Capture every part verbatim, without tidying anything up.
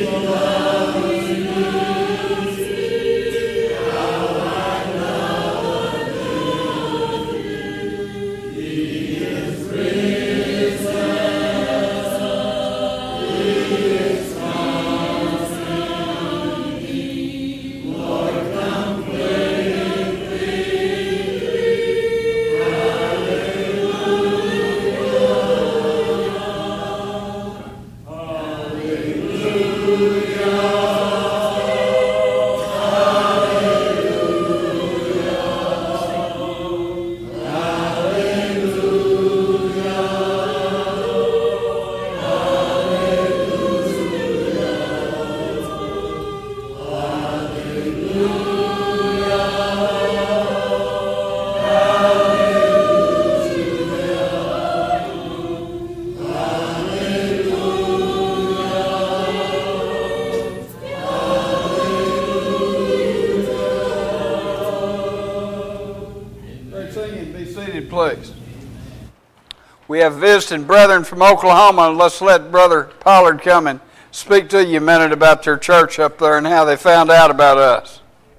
We have visiting brethren from Oklahoma. Let's let Brother Pollard come and speak to you a minute about their church up there and how they found out about us.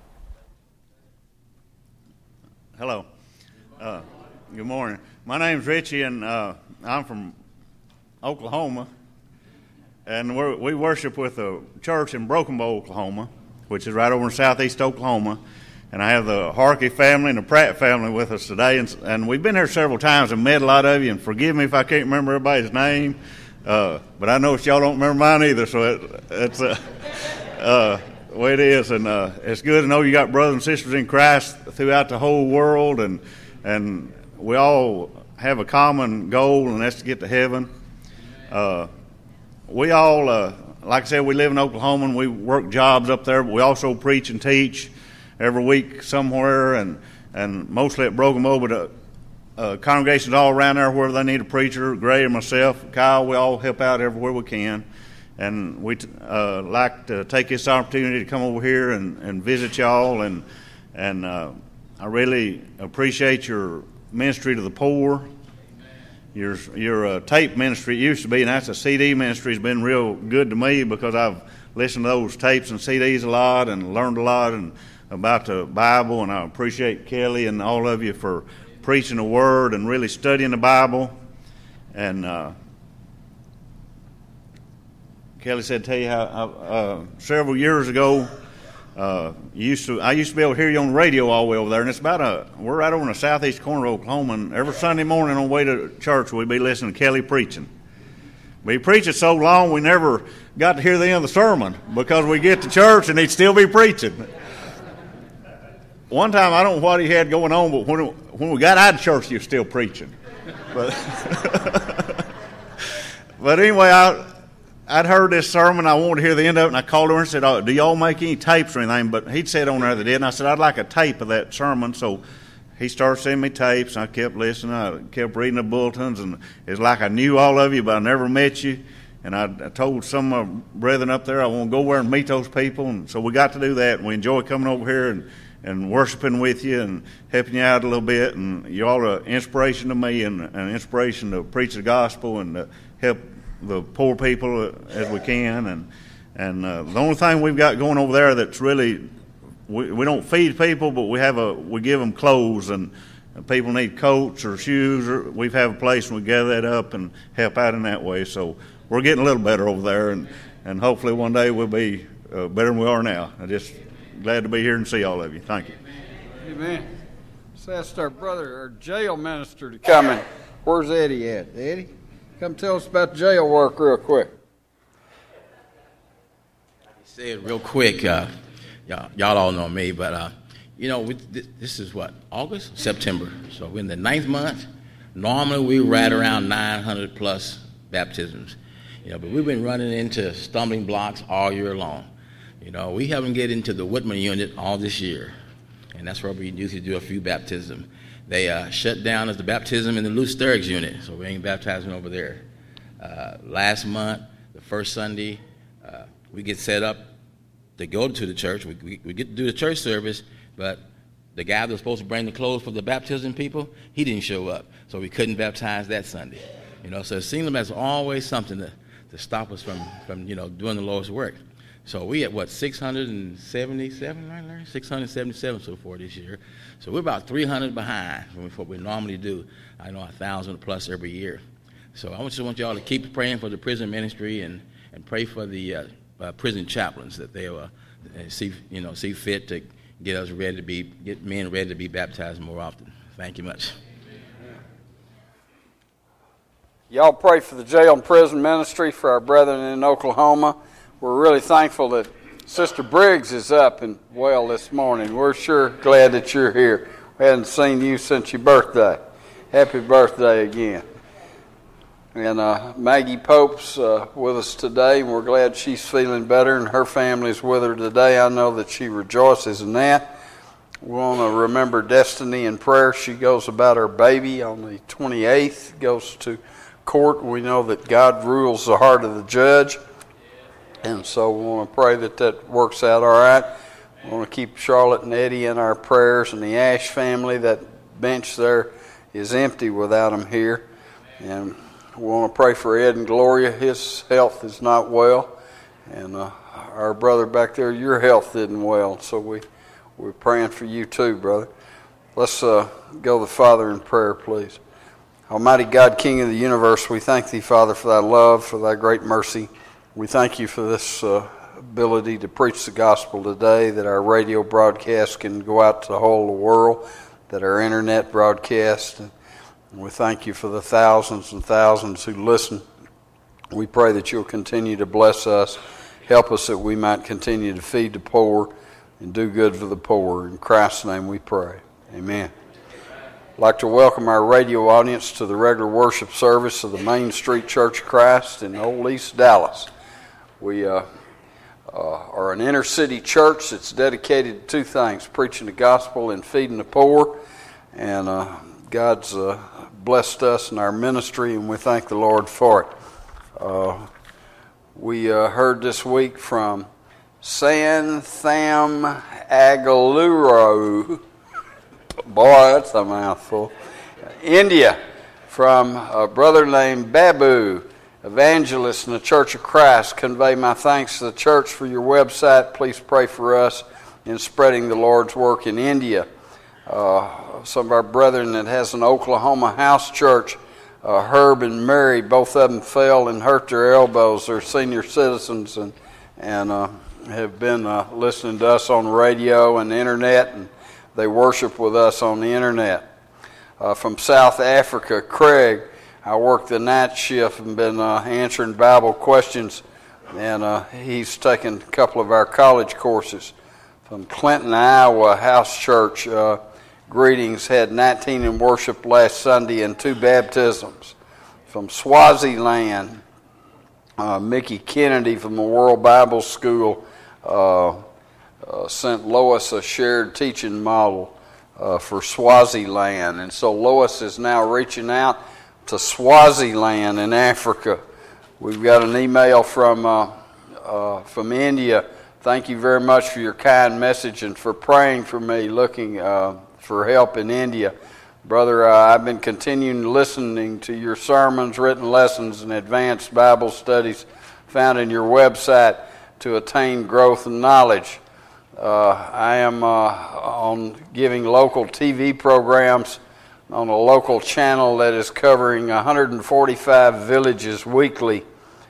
Hello. Uh, good morning. My name's Richie, and uh, I'm from Oklahoma. And we're, we worship with a church in Broken Bow, Oklahoma, which is right over in southeast Oklahoma. And I have the Harkey family and the Pratt family with us today. And, and we've been here several times and met a lot of you. And forgive me if I can't remember everybody's name. Uh, but I know y'all don't remember mine either. So it, it's uh, uh, the way it is. And uh, it's good to know you got brothers and sisters in Christ throughout the whole world. And, and we all have a common goal, and that's to get to heaven. Uh, we all, uh, like I said, we live in Oklahoma and we work jobs up there. But we also preach and teach every week somewhere, and, and mostly at Broken Bow, but uh, uh, congregations all around there wherever they need a preacher. Gray and myself, Kyle, we all help out everywhere we can. And we uh, like to take this opportunity to come over here and, and visit y'all. And, and uh, I really appreciate your ministry to the poor. Your, your uh, tape ministry used to be, and that's a C D ministry, has been real good to me because I've listened to those tapes and C Ds a lot and learned a lot and about the Bible, and I appreciate Kelly and all of you for preaching the Word and really studying the Bible. And uh, Kelly said, tell you how uh, several years ago, uh, used to I used to be able to hear you on the radio all the way over there, and it's about a we're right over in the southeast corner of Oklahoma, and every Sunday morning on the way to church we'd be listening to Kelly preaching. But he preached it so long we never got to hear the end of the sermon because we get to church and he'd still be preaching. One time, I don't know what he had going on, but when when we got out of church, he was still preaching. But, but anyway, I, I'd heard this sermon. I wanted to hear the end of it, and I called her and said, oh, do y'all make any tapes or anything? But he'd said on there they did, and I said, I'd like a tape of that sermon. So he started sending me tapes, and I kept listening. I kept reading the bulletins, and it's like I knew all of you, but I never met you. And I, I told some of my brethren up there I want to go over and meet those people. And so we got to do that, and we enjoy coming over here and and worshiping with you and helping you out a little bit. And you all are an inspiration to me and an inspiration to preach the gospel and to help the poor people as we can. And and uh, the only thing we've got going over there that's really, we, we don't feed people, but we have a we give them clothes, and people need coats or shoes. Or we have a place and we gather that up and help out in that way. So we're getting a little better over there, and, and hopefully one day we'll be uh, better than we are now. I just glad to be here and see all of you. Thank you. Amen. Let's ask our brother, our jail minister, to come in. Where's Eddie at? Eddie, come tell us about jail work real quick. Say it real quick. Uh, y'all, y'all all know me, but, uh, you know, we, this is what, August? September. So we're in the ninth month. Normally we right around nine hundred plus baptisms. You know, but we've been running into stumbling blocks all year long. You know, we haven't get into the Whitman unit all this year, and that's where we usually do a few baptisms. They uh, shut down as the baptism in the Lou Sterrick's unit, so we ain't baptizing over there. Uh, last month, the first Sunday, uh, we get set up to go to the church. We, we, we get to do the church service, but the guy that was supposed to bring the clothes for the baptism people, he didn't show up, so we couldn't baptize that Sunday. You know, so it seems like there's always something to, to stop us from, from, you know, doing the Lord's work. So we at what, six hundred seventy-seven, right, Larry? six hundred seventy-seven so far this year. So we're about three hundred behind from what we normally do. I know one thousand plus every year. So I just want y'all to keep praying for the prison ministry and, and pray for the uh, uh, prison chaplains that they will uh, see, you know, see fit to get us ready to be, get men ready to be baptized more often. Thank you much. Y'all pray for the jail and prison ministry for our brethren in Oklahoma. We're really thankful that Sister Briggs is up and well this morning. We're sure glad that you're here. We hadn't seen you since your birthday. Happy birthday again. And uh, Maggie Pope's uh, with us today, and we're glad she's feeling better, and her family's with her today. I know that she rejoices in that. We want to remember Destiny in prayer. She goes about her baby on the twenty-eighth, goes to court. We know that God rules the heart of the judge, and so we want to pray that that works out all right. We want to keep Charlotte and Eddie in our prayers, and the Ash family. That bench there is empty without them here, and we want to pray for Ed and Gloria. His health is not well, and uh, our brother back there, your health isn't well, so we, we're praying for you too, brother. Let's uh, go to the Father in prayer, please. Almighty God, King of the universe, we thank Thee, Father, for Thy love, for Thy great mercy. We thank You for this uh, ability to preach the gospel today, that our radio broadcast can go out to the whole of the world, that our internet broadcast. And we thank You for the thousands and thousands who listen. We pray that You'll continue to bless us. Help us that we might continue to feed the poor and do good for the poor. In Christ's name we pray. Amen. I'd like to welcome our radio audience to the regular worship service of the Main Street Church of Christ in Old East Dallas. We uh, uh, are an inner city church that's dedicated to two things: preaching the gospel and feeding the poor. And uh, God's uh, blessed us in our ministry, and we thank the Lord for it. Uh, we uh, heard this week from San Tham Agaluru. Boy, that's a mouthful. India, from a brother named Babu, evangelist in the Church of Christ. Convey my thanks to the church for your website. Please pray for us in spreading the Lord's work in India. Uh, some of our brethren that has an Oklahoma house church, uh, Herb and Mary, both of them fell and hurt their elbows. They're senior citizens and and uh, have been uh, listening to us on radio and the internet, and they worship with us on the internet. Uh, from South Africa, Craig, I work the night shift and been uh, answering Bible questions, and uh, he's taken a couple of our college courses. From Clinton, Iowa, house church, uh, greetings, had nineteen in worship last Sunday and two baptisms. From Swaziland, uh, Mickey Kennedy from the World Bible School uh, uh, sent Lois a shared teaching model uh, for Swaziland. And so Lois is now reaching out to Swaziland in Africa. We've got an email from uh, uh, from India. Thank you very much for your kind message and for praying for me, looking uh, for help in India. Brother, uh, I've been continuing listening to your sermons, written lessons, and advanced Bible studies found in your website to attain growth and knowledge. Uh, I am uh, on giving local T V programs on a local channel that is covering one hundred forty-five villages weekly,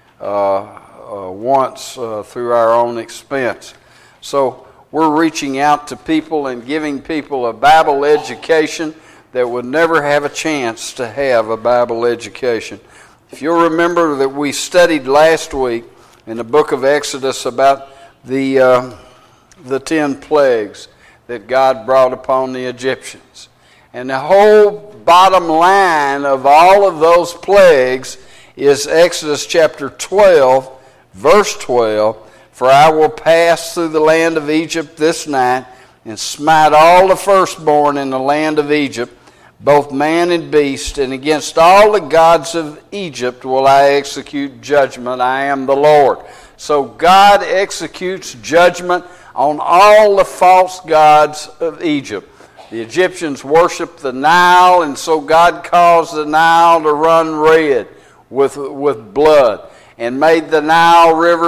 uh, uh, once uh, through our own expense. So we're reaching out to people and giving people a Bible education that would never have a chance to have a Bible education. If you'll remember that we studied last week in the book of Exodus about the uh, the ten plagues that God brought upon the Egyptians. And the whole bottom line of all of those plagues is Exodus chapter twelve, verse twelve. For I will pass through the land of Egypt this night and smite all the firstborn in the land of Egypt, both man and beast, and against all the gods of Egypt will I execute judgment. I am the Lord. So God executes judgment on all the false gods of Egypt. The Egyptians worshiped the Nile, and so God caused the Nile to run red with, with blood and made the Nile River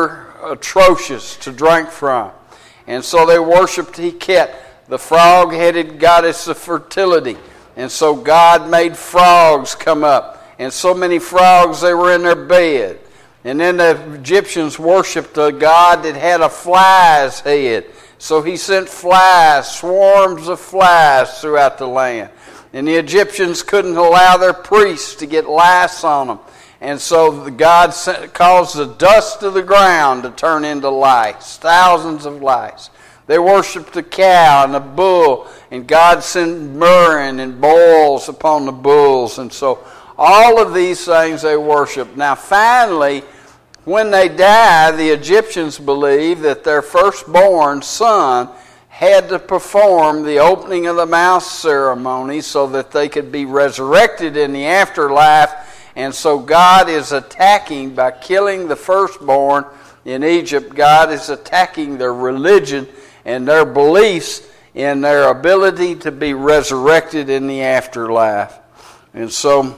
atrocious to drink from. And so they worshipped Heket, the frog-headed goddess of fertility. And so God made frogs come up. And so many frogs they were in their bed. And then the Egyptians worshipped a god that had a fly's head. So he sent flies, swarms of flies throughout the land. And the Egyptians couldn't allow their priests to get lice on them. And so God caused the dust of the ground to turn into lice, thousands of lice. They worshipped a cow and a bull, and God sent murrain and boils upon the bulls. And so all of these things they worshiped. Now finally, when they died, the Egyptians believed that their firstborn son had to perform the opening of the mouth ceremony so that they could be resurrected in the afterlife. And so God is attacking, by killing the firstborn in Egypt, God is attacking their religion and their beliefs in their ability to be resurrected in the afterlife. And so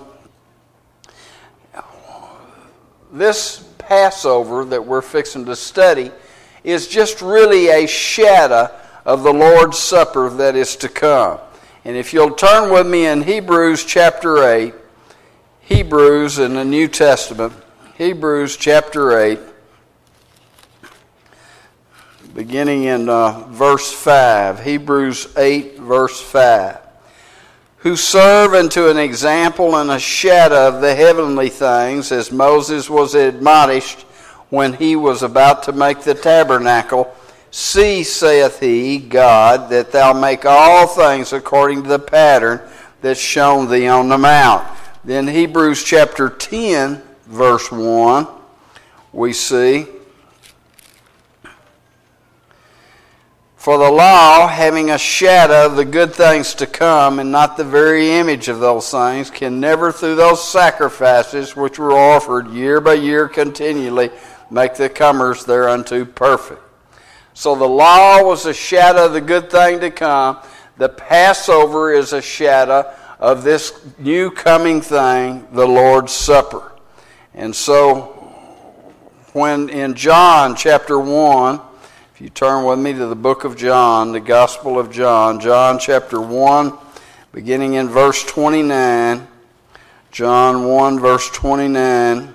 this Passover that we're fixing to study is just really a shadow of the Lord's Supper that is to come. And if you'll turn with me in Hebrews chapter eight, Hebrews in the New Testament, Hebrews chapter eight, beginning in uh, verse five, Hebrews eight, verse five. Who serve unto an example and a shadow of the heavenly things, as Moses was admonished when he was about to make the tabernacle. See, saith he, God, that thou make all things according to the pattern that's shown thee on the mount. Then Hebrews chapter ten, verse one, we see, for the law, having a shadow of the good things to come, and not the very image of those things, can never through those sacrifices which were offered year by year continually make the comers thereunto perfect. So the law was a shadow of the good thing to come. The Passover is a shadow of this new coming thing, the Lord's Supper. And so when in John chapter one, if you turn with me to the book of John, the Gospel of John, John chapter one, beginning in verse twenty-nine, John one, verse twenty-nine.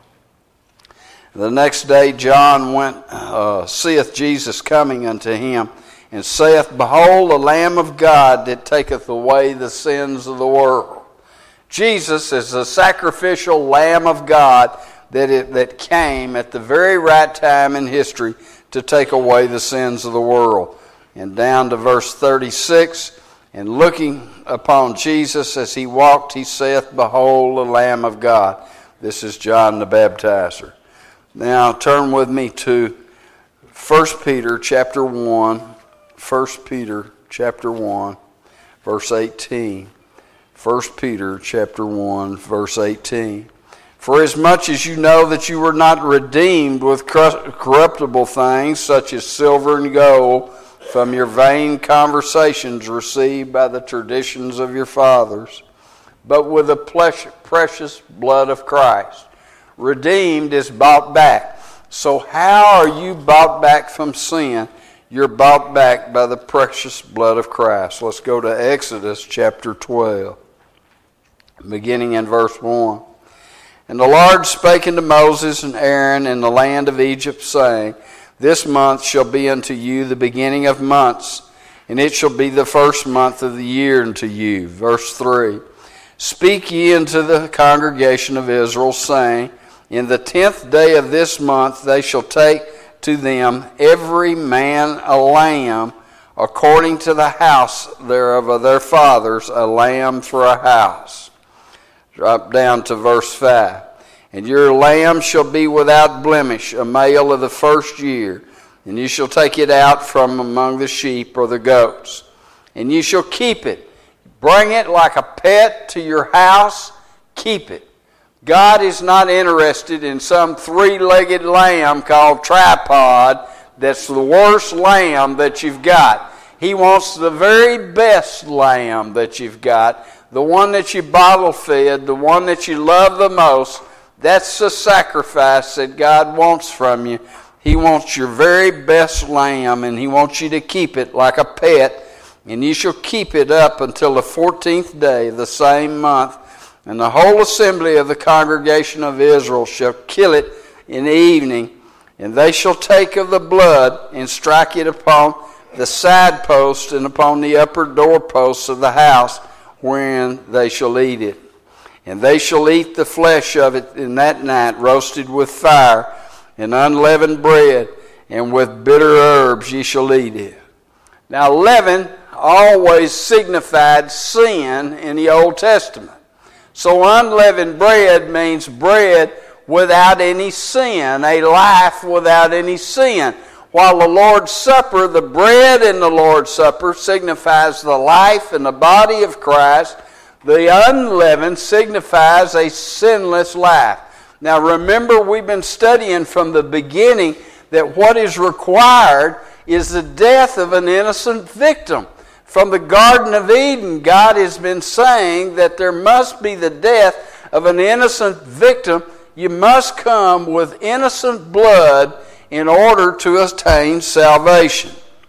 The next day John went, uh, seeth Jesus coming unto him, and saith, Behold, the Lamb of God that taketh away the sins of the world. Jesus is the sacrificial Lamb of God that it, that came at the very right time in history to take away the sins of the world. And down to verse thirty-six, and looking upon Jesus as he walked, he saith, Behold, the Lamb of God. This is John the Baptizer. Now turn with me to First Peter chapter one, First Peter chapter one, verse eighteen. First Peter chapter one, verse eighteen. For as much as you know that you were not redeemed with corruptible things, such as silver and gold, from your vain conversations received by the traditions of your fathers, but with the precious blood of Christ. Redeemed is bought back. So how are you bought back from sin? You're bought back by the precious blood of Christ. Let's go to Exodus chapter twelve, beginning in verse one. And the Lord spake unto Moses and Aaron in the land of Egypt, saying, This month shall be unto you the beginning of months, and it shall be the first month of the year unto you. Verse three. Speak ye unto the congregation of Israel, saying, In the tenth day of this month they shall take to them every man a lamb, according to the house thereof of their fathers, a lamb for a house. Drop down to verse five. And your lamb shall be without blemish, a male of the first year, and you shall take it out from among the sheep or the goats, and you shall keep it. Bring it like a pet to your house, keep it. God is not interested in some three-legged lamb called tripod that's the worst lamb that you've got. He wants the very best lamb that you've got, the one that you bottle fed, the one that you love the most. That's the sacrifice that God wants from you. He wants your very best lamb, and He wants you to keep it like a pet. And ye shall keep it up until the fourteenth day of the same month. And the whole assembly of the congregation of Israel shall kill it in the evening. And they shall take of the blood and strike it upon the side post and upon the upper doorposts of the house, wherein they shall eat it. And they shall eat the flesh of it in that night, roasted with fire and unleavened bread, and with bitter herbs ye shall eat it. Now, leaven always signified sin in the Old Testament. So unleavened bread means bread without any sin, a life without any sin. While the Lord's Supper, the bread in the Lord's Supper signifies the life and the body of Christ, the unleavened signifies a sinless life. Now remember, we've been studying from the beginning that what is required is the death of an innocent victim. From the Garden of Eden, God has been saying that there must be the death of an innocent victim. You must come with innocent blood in order to attain salvation.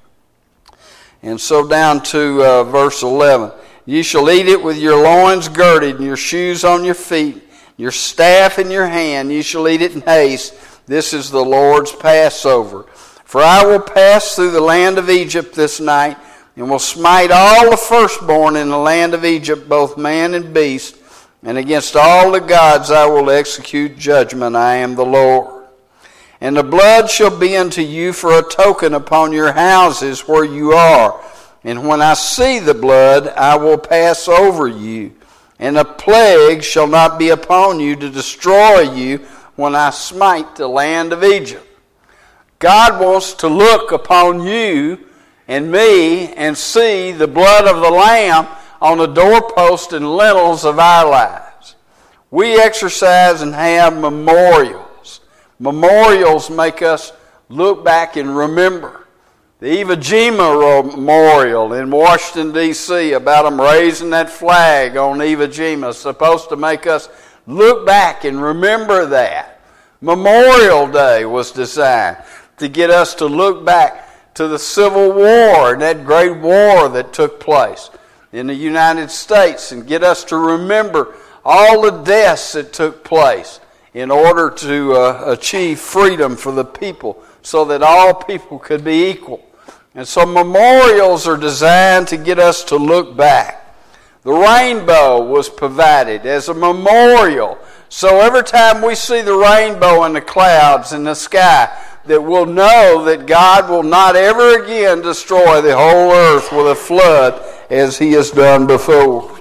And so down to uh, verse eleven. Ye shall eat it with your loins girded, and your shoes on your feet, your staff in your hand. Ye shall eat it in haste. This is the Lord's Passover. For I will pass through the land of Egypt this night, and will smite all the firstborn in the land of Egypt, both man and beast, and against all the gods I will execute judgment. I am the Lord. And the blood shall be unto you for a token upon your houses where you are. And when I see the blood, I will pass over you. And a plague shall not be upon you to destroy you when I smite the land of Egypt. God wants to look upon you and me and see the blood of the Lamb on the doorpost and lintels of our lives. We exercise and have memorials. Memorials make us look back and remember. The Iwo Jima Memorial in Washington, D C, about them raising that flag on Iwo Jima is supposed to make us look back and remember that. Memorial Day was designed to get us to look back to the Civil War and that great war that took place in the United States, and get us to remember all the deaths that took place in order to uh, achieve freedom for the people so that all people could be equal. And so memorials are designed to get us to look back. The rainbow was provided as a memorial. So every time we see the rainbow in the clouds in the sky, that we'll know that God will not ever again destroy the whole earth with a flood as He has done before.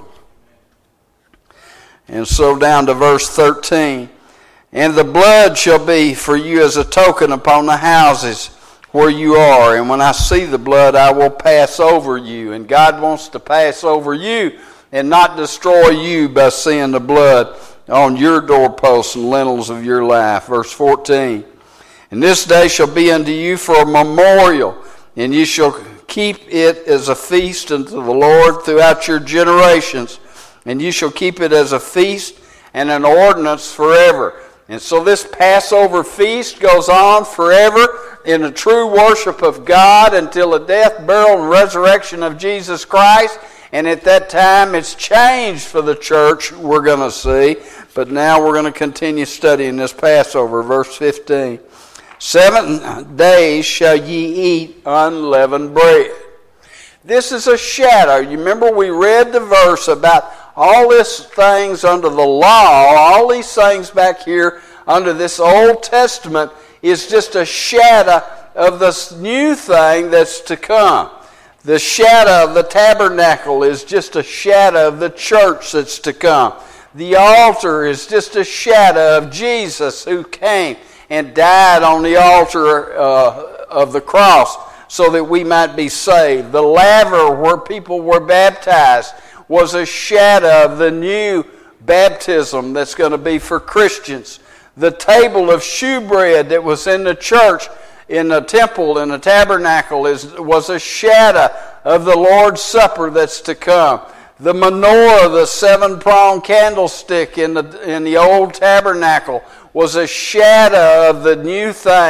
And so down to verse thirteen. And the blood shall be for you as a token upon the houses where you are. And when I see the blood, I will pass over you. And God wants to pass over you and not destroy you by seeing the blood on your doorposts and lintels of your life. Verse fourteen. And this day shall be unto you for a memorial, and ye shall keep it as a feast unto the Lord throughout your generations. And ye shall keep it as a feast and an ordinance forever. And so this Passover feast goes on forever in the true worship of God until the death, burial, and resurrection of Jesus Christ. And at that time it's changed for the church, we're going to see. But now we're going to continue studying this Passover. Verse fifteen. Seven days shall ye eat unleavened bread. This is a shadow. You remember we read the verse about all these things under the law, all these things back here under this Old Testament is just a shadow of this new thing that's to come. The shadow of the tabernacle is just a shadow of the church that's to come. The altar is just a shadow of Jesus who came and died on the altar uh, of the cross so that we might be saved. The laver where people were baptized was a shadow of the new baptism that's going to be for Christians. The table of shewbread that was in the church, in the temple, in the tabernacle, is, was a shadow of the Lord's Supper that's to come. The menorah, the seven-pronged candlestick in the, in the old tabernacle, was a shadow of the new thing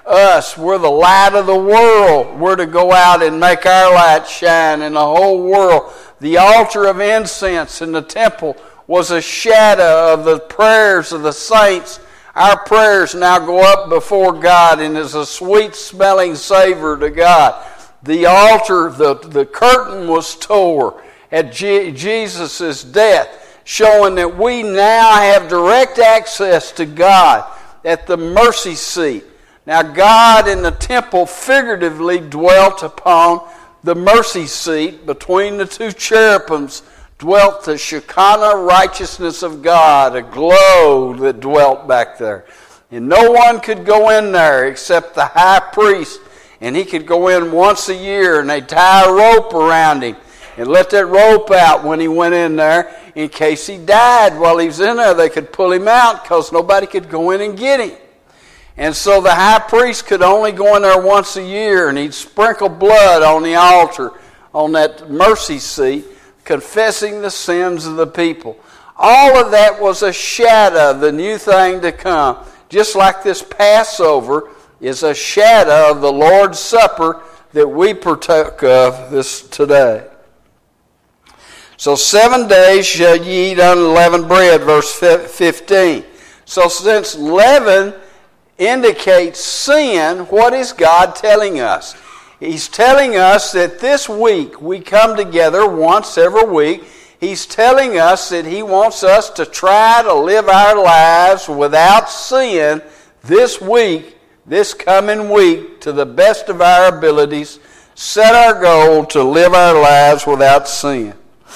us. We're the light of the world. We're to go out and make our light shine in the whole world. The altar of incense in the temple was a shadow of the prayers of the saints. Our prayers now go up before God and is a sweet-smelling savor to God. The altar, the, the curtain was tore at Je- Jesus' death, showing that we now have direct access to God at the mercy seat. Now God in the temple figuratively dwelt upon the mercy seat. Between the two cherubims dwelt the Shekinah righteousness of God, a glow that dwelt back there. And no one could go in there except the high priest, and he could go in once a year, and they'd tie a rope around him and let that rope out when he went in there. In case he died while he was in there, they could pull him out because nobody could go in and get him. And so the high priest could only go in there once a year, and he'd sprinkle blood on the altar, on that mercy seat, confessing the sins of the people. All of that was a shadow of the new thing to come. Just like this Passover is a shadow of the Lord's Supper that we partook of this today. So seven days shall ye eat unleavened bread, verse fifteen. So since leaven indicates sin, what is God telling us? He's telling us that this week we come together once every week. He's telling us that He wants us to try to live our lives without sin this week, this coming week, to the best of our abilities. Set our goal to live our lives without sin.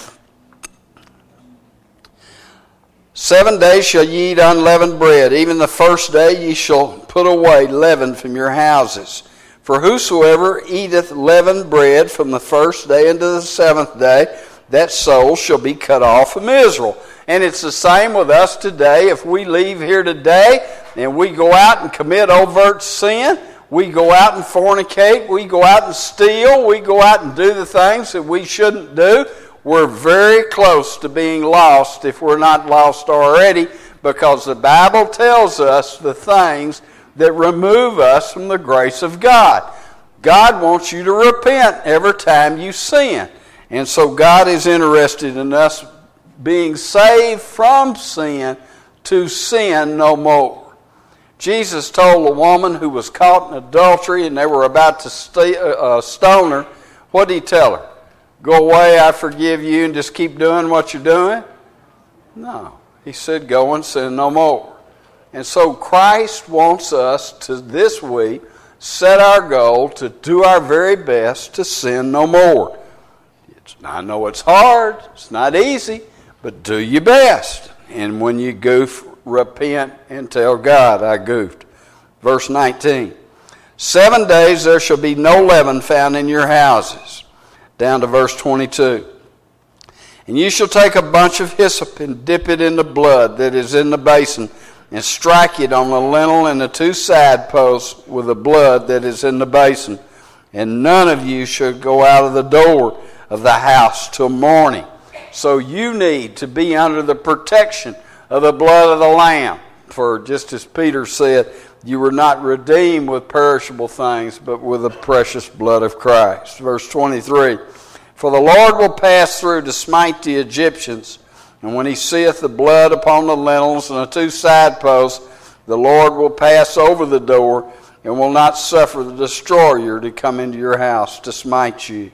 Seven days shall ye eat unleavened bread. Even the first day ye shall put away leaven from your houses. For whosoever eateth leavened bread from the first day unto the seventh day, that soul shall be cut off from Israel. And it's the same with us today. If we leave here today and we go out and commit overt sin, we go out and fornicate, we go out and steal, we go out and do the things that we shouldn't do, we're very close to being lost if we're not lost already, because the Bible tells us the things that remove us from the grace of God. God wants you to repent every time you sin. And so God is interested in us being saved from sin to sin no more. Jesus told a woman who was caught in adultery and they were about to st- uh, stone her, what did He tell her? Go away, I forgive you, and just keep doing what you're doing? No. He said, go and sin no more. And so Christ wants us to, this week, set our goal to do our very best to sin no more. It's, I know it's hard, it's not easy, but do your best. And when you goof, repent and tell God, I goofed. Verse nineteen, seven days there shall be no leaven found in your houses. Down to verse twenty-two. And you shall take a bunch of hyssop and dip it in the blood that is in the basin, and strike it on the lintel and the two side posts with the blood that is in the basin. And none of you should go out of the door of the house till morning. So you need to be under the protection of the blood of the Lamb. For just as Peter said, you were not redeemed with perishable things, but with the precious blood of Christ. Verse twenty-three, for the Lord will pass through to smite the Egyptians, and when He seeth the blood upon the lintels and the two side posts, the Lord will pass over the door and will not suffer the destroyer to come into your house to smite you.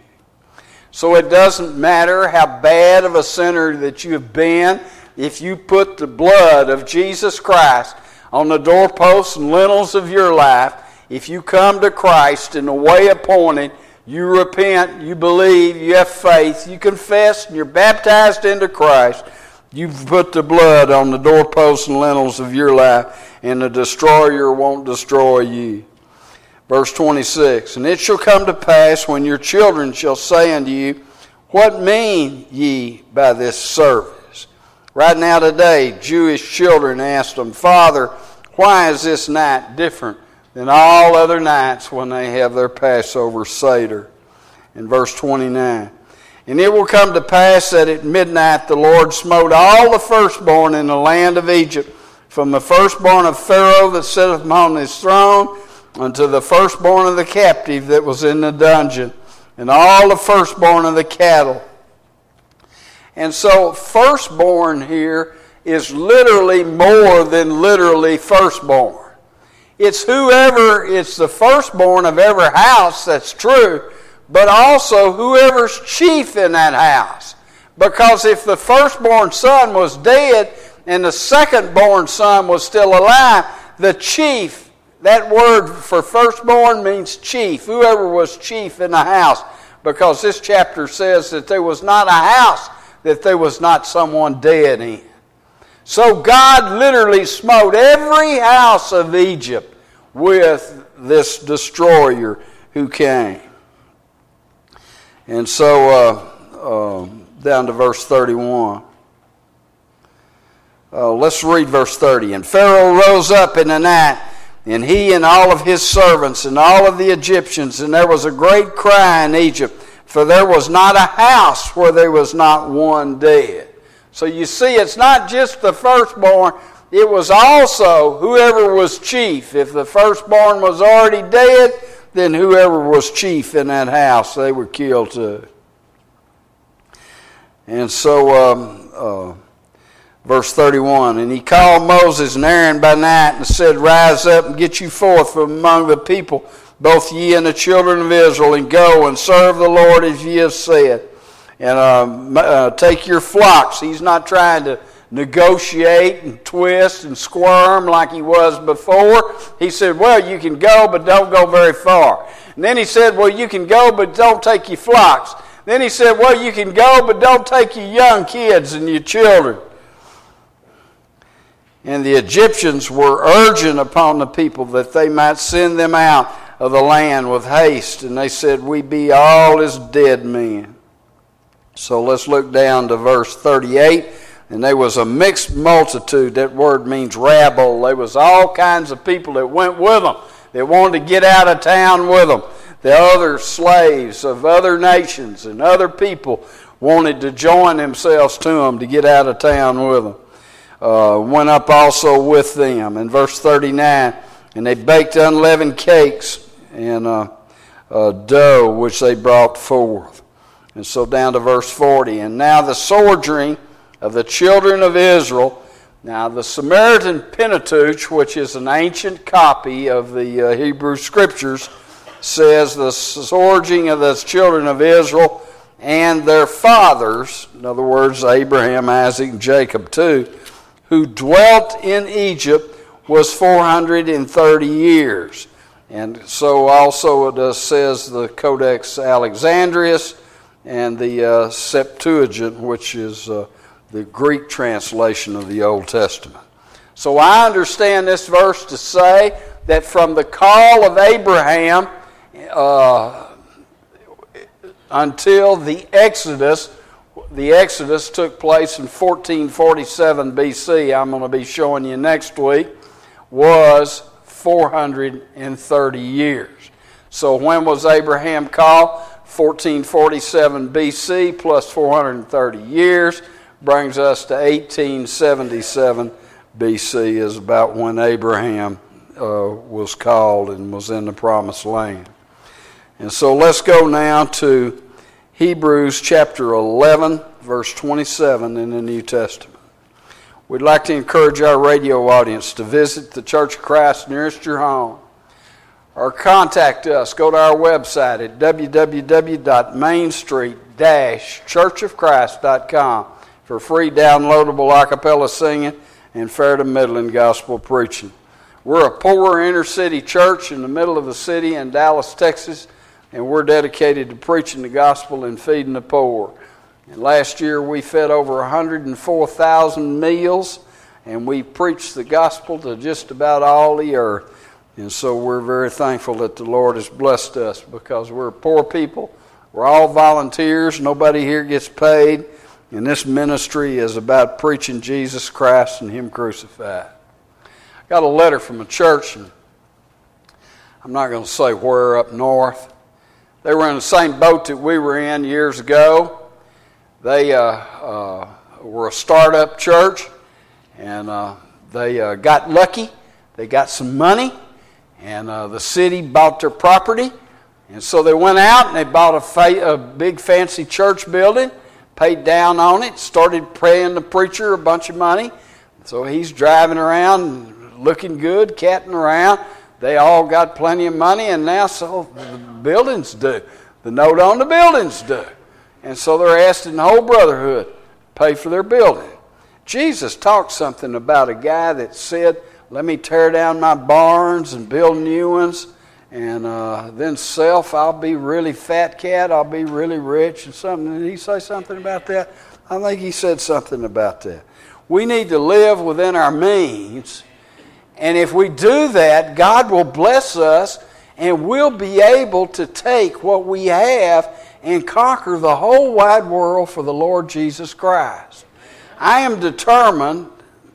So it doesn't matter how bad of a sinner that you have been, if you put the blood of Jesus Christ on the doorposts and lintels of your life, if you come to Christ in the way appointed, you repent, you believe, you have faith, you confess, and you're baptized into Christ, you've put the blood on the doorposts and lintels of your life, and the destroyer won't destroy you. Verse twenty-six, and it shall come to pass when your children shall say unto you, what mean ye by this service? Right now today, Jewish children asked them, Father, why is this night different than all other nights when they have their Passover Seder? In verse twenty-nine, and it will come to pass that at midnight the Lord smote all the firstborn in the land of Egypt, from the firstborn of Pharaoh that sitteth upon his throne, unto the firstborn of the captive that was in the dungeon, and all the firstborn of the cattle. And so firstborn here is literally more than literally firstborn. It's whoever, it's the firstborn of every house, that's true, but also whoever's chief in that house. Because if the firstborn son was dead and the secondborn son was still alive, the chief, that word for firstborn means chief, whoever was chief in the house. Because this chapter says that there was not a house that there was not someone dead in. So God literally smote every house of Egypt with this destroyer who came. And so, uh, uh, down to verse thirty-one. Uh, let's read verse thirty. And Pharaoh rose up in the night, and he and all of his servants and all of the Egyptians, and there was a great cry in Egypt, for there was not a house where there was not one dead. So you see, it's not just the firstborn, it was also whoever was chief. If the firstborn was already dead, then whoever was chief in that house, they were killed too. And so, um, uh, verse thirty-one, and he called Moses and Aaron by night and said, rise up and get you forth from among the people, both ye and the children of Israel, and go and serve the Lord as ye have said. And uh, uh, take your flocks. He's not trying to negotiate and twist and squirm like he was before. He said, well, you can go, but don't go very far. And then he said, well, you can go, but don't take your flocks. Then he said, well, you can go, but don't take your young kids and your children. And the Egyptians were urging upon the people that they might send them out of the land with haste. And they said, we be all as dead men. So let's look down to verse thirty-eight. And there was a mixed multitude. That word means rabble. There was all kinds of people that went with them, that wanted to get out of town with them. The other slaves of other nations and other people wanted to join themselves to them to get out of town with them. Uh, went up also with them. In verse thirty-nine, and they baked unleavened cakes and uh, uh, dough which they brought forth. And so down to verse forty, and now the sojourning of the children of Israel. Now the Samaritan Pentateuch, which is an ancient copy of the uh, Hebrew Scriptures, says the sojourning of the children of Israel and their fathers, in other words, Abraham, Isaac, and Jacob too, who dwelt in Egypt was four hundred thirty years. And so also it uh, says the Codex Alexandrinus and the uh, Septuagint, which is uh, the Greek translation of the Old Testament. So I understand this verse to say that from the call of Abraham uh, until the Exodus, the Exodus took place in fourteen forty-seven B C, I'm going to be showing you next week, was four hundred thirty years. So when was Abraham called? fourteen forty-seven B C plus four hundred thirty years brings us to eighteen seventy-seven B C is about when Abraham uh, was called and was in the Promised Land. And so let's go now to Hebrews chapter eleven, verse twenty-seven in the New Testament. We'd like to encourage our radio audience to visit the Church of Christ nearest your home, or contact us. Go to our website at w w w dot main street dash church of christ dot com for free downloadable a cappella singing and fair to middling gospel preaching. We're a poor inner city church in the middle of the city in Dallas, Texas, and we're dedicated to preaching the gospel and feeding the poor. And last year we fed over one hundred four thousand meals, and we preached the gospel to just about all the earth. And so we're very thankful that the Lord has blessed us, because we're poor people. We're all volunteers. Nobody here gets paid. And this ministry is about preaching Jesus Christ and Him crucified. I got a letter from a church, and I'm not going to say where up north. They were in the same boat that we were in years ago. They uh, uh, were a startup church, and uh, they uh, got lucky. They got some money. And uh, the city bought their property. And so they went out and they bought a, fa- a big fancy church building, paid down on it, started paying the preacher a bunch of money. So he's driving around looking good, catting around. They all got plenty of money, and now so the buildings do. The note on the buildings do. And so they're asking the whole brotherhood to pay for their building. Jesus talked something about a guy that said, let me tear down my barns and build new ones, and uh, then self, I'll be really fat cat, I'll be really rich, and something. Did he say something about that? I think he said something about that. We need to live within our means, and if we do that, God will bless us, and we'll be able to take what we have and conquer the whole wide world for the Lord Jesus Christ. I am determined,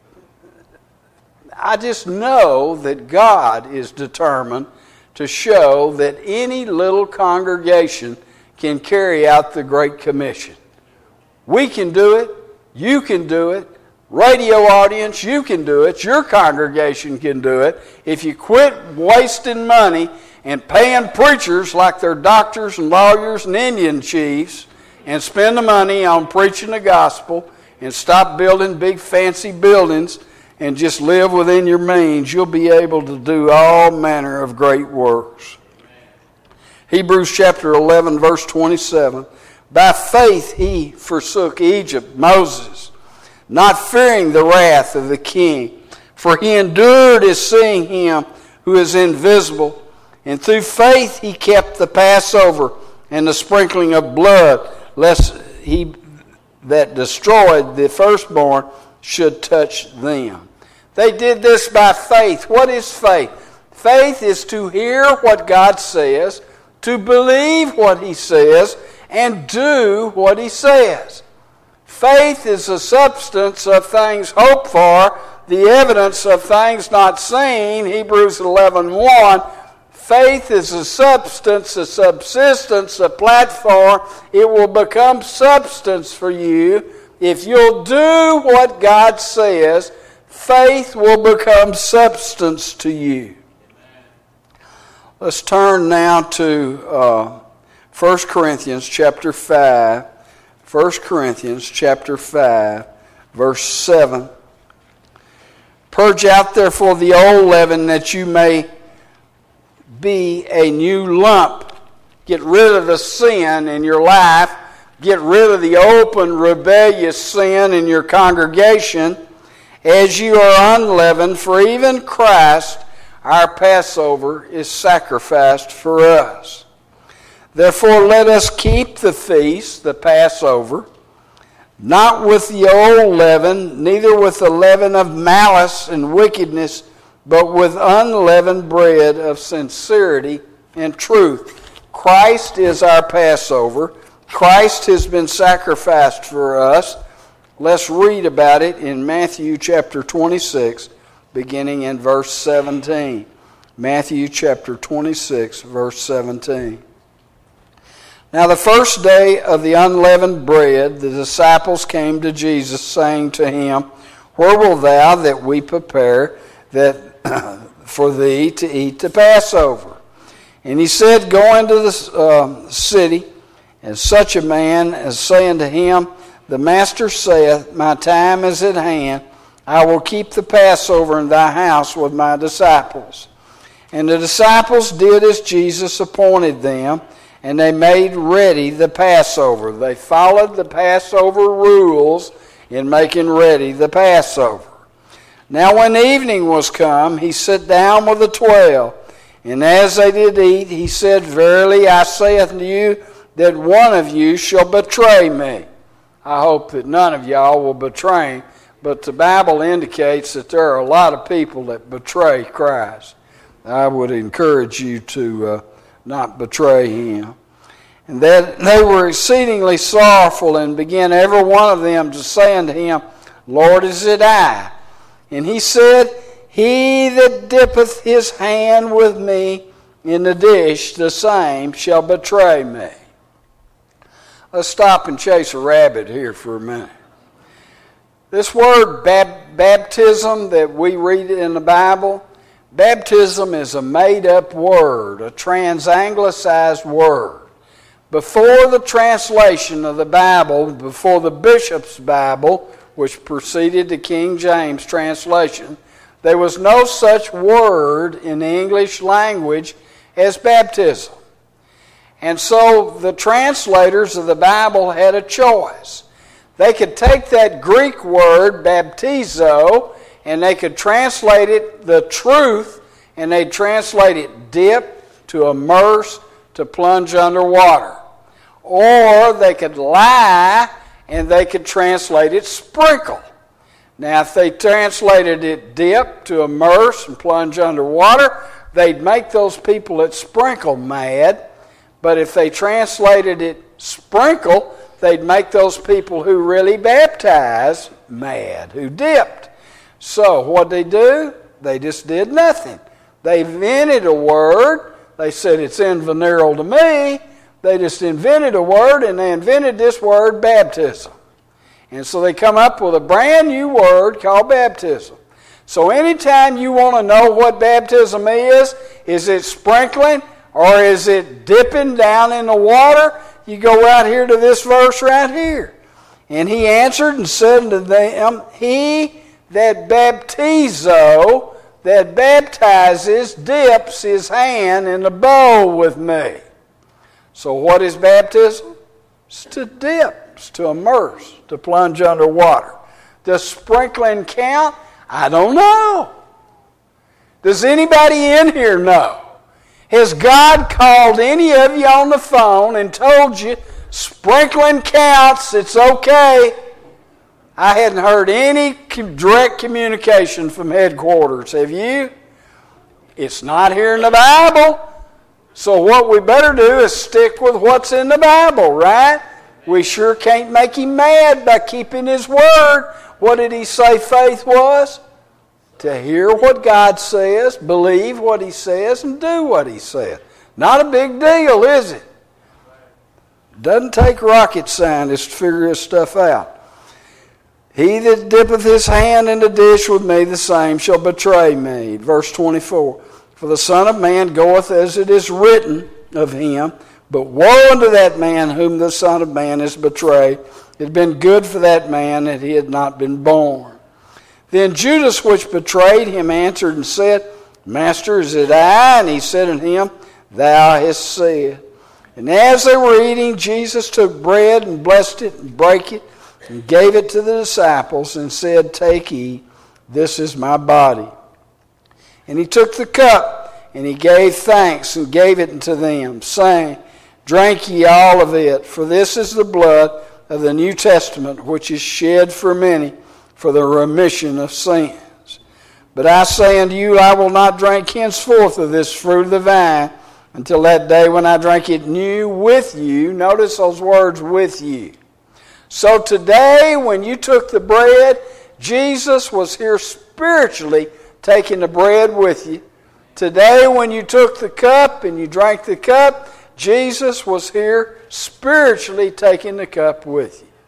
I just know that God is determined to show that any little congregation can carry out the Great Commission. We can do it, you can do it, radio audience, you can do it, your congregation can do it. If you quit wasting money and paying preachers like they're doctors and lawyers and Indian chiefs, and spend the money on preaching the gospel, and stop building big fancy buildings, and just live within your means, you'll be able to do all manner of great works. Hebrews chapter eleven, verse twenty-seven. By faith he forsook Egypt, Moses, not fearing the wrath of the king, for he endured as seeing him who is invisible. And through faith he kept the Passover and the sprinkling of blood, lest he that destroyed the firstborn should touch them. They did this by faith. What is faith? Faith is to hear what God says, to believe what he says, and do what he says. Faith is the substance of things hoped for, the evidence of things not seen. Hebrews eleven one. Faith is a substance, a subsistence, a platform. It will become substance for you. If you'll do what God says, faith will become substance to you. Let's turn now to uh, First Corinthians chapter five. First Corinthians chapter five, verse seven. Purge out therefore the old leaven, that you may be a new lump. Get rid of the sin in your life. Get rid of the open, rebellious sin in your congregation, as you are unleavened, for even Christ, our Passover, is sacrificed for us. Therefore let us keep the feast, the Passover, not with the old leaven, neither with the leaven of malice and wickedness, but with unleavened bread of sincerity and truth. Christ is our Passover. Christ has been sacrificed for us. Let's read about it in Matthew chapter twenty-six, beginning in verse seventeen. Matthew chapter twenty-six, verse seventeen. Now the first day of the unleavened bread, the disciples came to Jesus, saying to him, Where wilt thou that we prepare that for thee to eat the Passover? And he said, Go into the uh, city, and such a man as saying to him, The Master saith, My time is at hand, I will keep the Passover in thy house with my disciples. And the disciples did as Jesus appointed them, and they made ready the Passover. They followed the Passover rules in making ready the Passover. Now when evening was come, he sat down with the twelve. And as they did eat, he said, Verily I say unto you, that one of you shall betray me. I hope that none of y'all will betray him, but the Bible indicates that there are a lot of people that betray Christ. I would encourage you to uh, not betray him. And that they were exceedingly sorrowful, and began every one of them to say unto him, Lord, is it I? And he said, He that dippeth his hand with me in the dish, the same shall betray me. Let's stop and chase a rabbit here for a minute. This word bab- baptism that we read in the Bible, Baptism is a made-up word, a trans-anglicized word. Before the translation of the Bible, before the bishop's Bible, which preceded the King James translation, there was no such word in the English language as baptism. And so the translators of the Bible had a choice. They could take that Greek word, baptizo, and they could translate it the truth, and they'd translate it dip, to immerse, to plunge underwater. Or they could lie, and they could translate it sprinkle. Now, if they translated it dip, to immerse, and plunge underwater, they'd make those people that sprinkle mad. But if they translated it sprinkle, they'd make those people who really baptized mad, who dipped. So what they do? They just did nothing. They invented a word. They said it's invenereal to me. They just invented a word, and they invented this word, baptism. And so they come up with a brand new word called baptism. So anytime you want to know what baptism is, is it sprinkling or is it dipping down in the water? You go out here to this verse right here. And he answered and said unto them, he that baptizo, that baptizes, dips his hand in the bowl with me. So what is baptism? It's to dip, it's to immerse, to plunge underwater. Does sprinkling count? I don't know. Does anybody in here know? Has God called any of you on the phone and told you sprinkling counts, it's okay? I hadn't heard any direct communication from headquarters. Have you? It's not here in the Bible. So what we better do is stick with what's in the Bible, right? We sure can't make him mad by keeping his word. What did he say faith was? To hear what God says, believe what he says, and do what he says. Not a big deal, is it? Doesn't take rocket scientists to figure this stuff out. He that dippeth his hand in the dish with me, the same shall betray me. Verse twenty-four. For the Son of Man goeth as it is written of him, but woe unto that man whom the Son of Man is betrayed. It had been good for that man that he had not been born. Then Judas, which betrayed him, answered and said, Master, is it I? And he said unto him, Thou hast said. And as they were eating, Jesus took bread and blessed it and brake it and gave it to the disciples and said, Take, eat, this is my body. And he took the cup and he gave thanks and gave it unto them, saying, Drink ye all of it, for this is the blood of the New Testament, which is shed for many for the remission of sins. But I say unto you, I will not drink henceforth of this fruit of the vine until that day when I drink it new with you. Notice those words, with you. So today, when you took the bread, Jesus was here spiritually taking the bread with you. Today, when you took the cup and you drank the cup, Jesus was here spiritually taking the cup with you.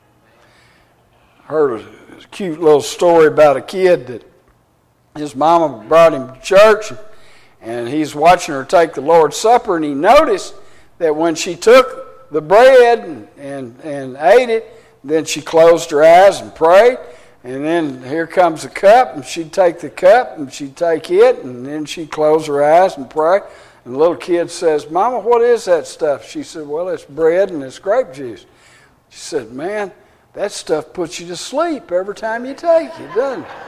I heard a cute little story about a kid that his mama brought him to church, and he's watching her take the Lord's Supper, and he noticed that when she took the bread and, and, and ate it, then she closed her eyes and prayed, and then here comes the cup, and she'd take the cup, and she'd take it, and then she'd close her eyes and pray. And the little kid says, Mama, what is that stuff? She said, well, it's bread and it's grape juice. She said, man, that stuff puts you to sleep every time you take it, doesn't it?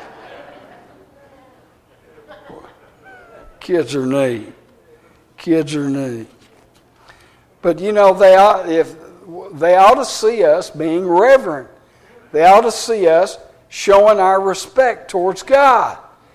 Kids are neat. Kids are neat. But you know, they ought, if they ought to see us being reverent. They ought to see us showing our respect towards God.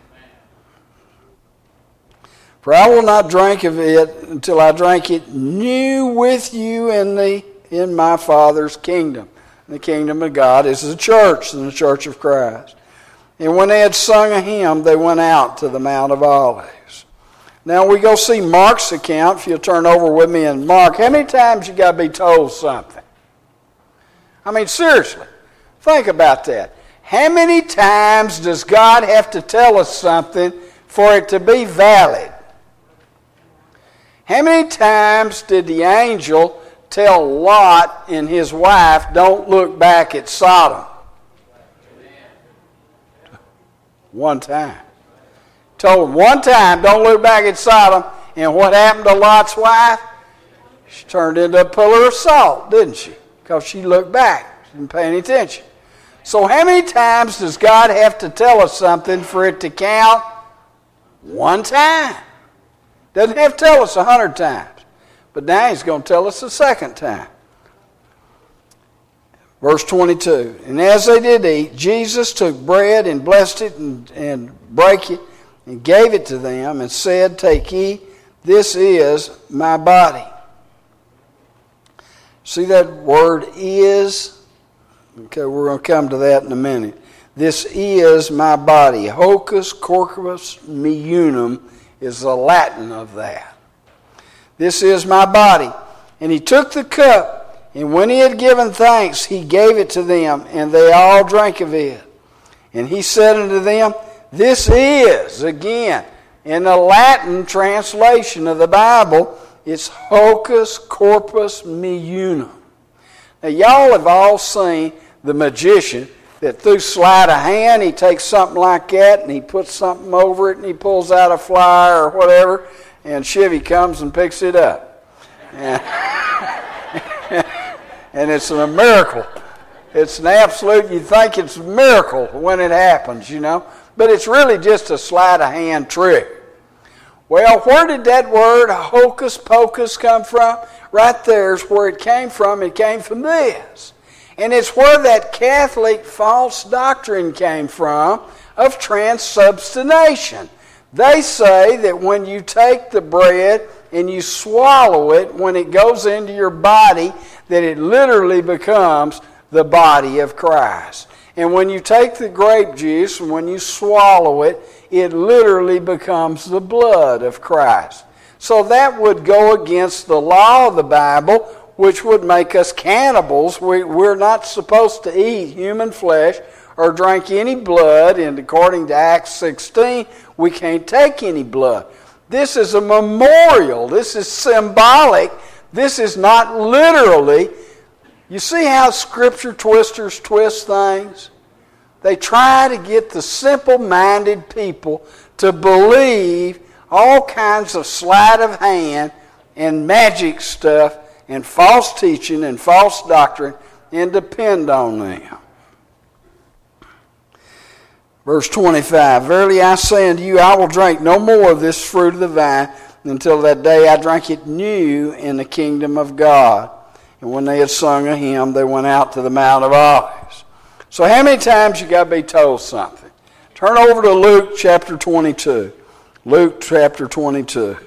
For I will not drink of it until I drink it new with you in the in my Father's kingdom. The kingdom of God is the church, and the church of Christ. And when they had sung a hymn, they went out to the Mount of Olives. Now we go see Mark's account. If you'll turn over with me in Mark. How many times you got to be told something? I mean, seriously, think about that. How many times does God have to tell us something for it to be valid. How many times did the angel tell Lot and his wife, don't look back at Sodom? One time. Told them one time, don't look back at Sodom. And what happened to Lot's wife? She turned into a pillar of salt, didn't she? Because she looked back. She didn't pay any attention. So how many times does God have to tell us something for it to count? One time. Doesn't have to tell us a hundred times. But now he's going to tell us a second time. Verse twenty-two. And as they did eat, Jesus took bread and blessed it and, and brake it and gave it to them and said, take ye, this is my body. See that word is? Okay, we're going to come to that in a minute. This is my body. Hocus corpus meunum is the Latin of that. This is my body. And he took the cup, and when he had given thanks, he gave it to them, and they all drank of it. And he said unto them, this is, again, in the Latin translation of the Bible, it's hocus corpus meunum. Now, y'all have all seen the magician that through sleight of hand, he takes something like that and he puts something over it and he pulls out a flyer or whatever, and Chevy comes and picks it up. And, and it's a miracle. It's an absolute, you think it's a miracle when it happens, you know. But it's really just a sleight of hand trick. Well, where did that word hocus pocus come from? Right there's where it came from. It came from this. And it's where that Catholic false doctrine came from of transubstantiation. They say that when you take the bread and you swallow it, when it goes into your body, that it literally becomes the body of Christ. And when you take the grape juice and when you swallow it, it literally becomes the blood of Christ. So that would go against the law of the Bible, which would make us cannibals. We, we're not supposed to eat human flesh or drink any blood, and according to Acts sixteen, we can't take any blood. This is a memorial. This is symbolic. This is not literally. You see how Scripture twisters twist things? They try to get the simple-minded people to believe all kinds of sleight of hand and magic stuff and false teaching and false doctrine and depend on them. Verse twenty-five, verily I say unto you, I will drink no more of this fruit of the vine until that day I drink it new in the kingdom of God. And when they had sung a hymn, they went out to the Mount of Olives. So how many times you got to be told something? Turn over to Luke chapter twenty-two. Luke chapter twenty-two.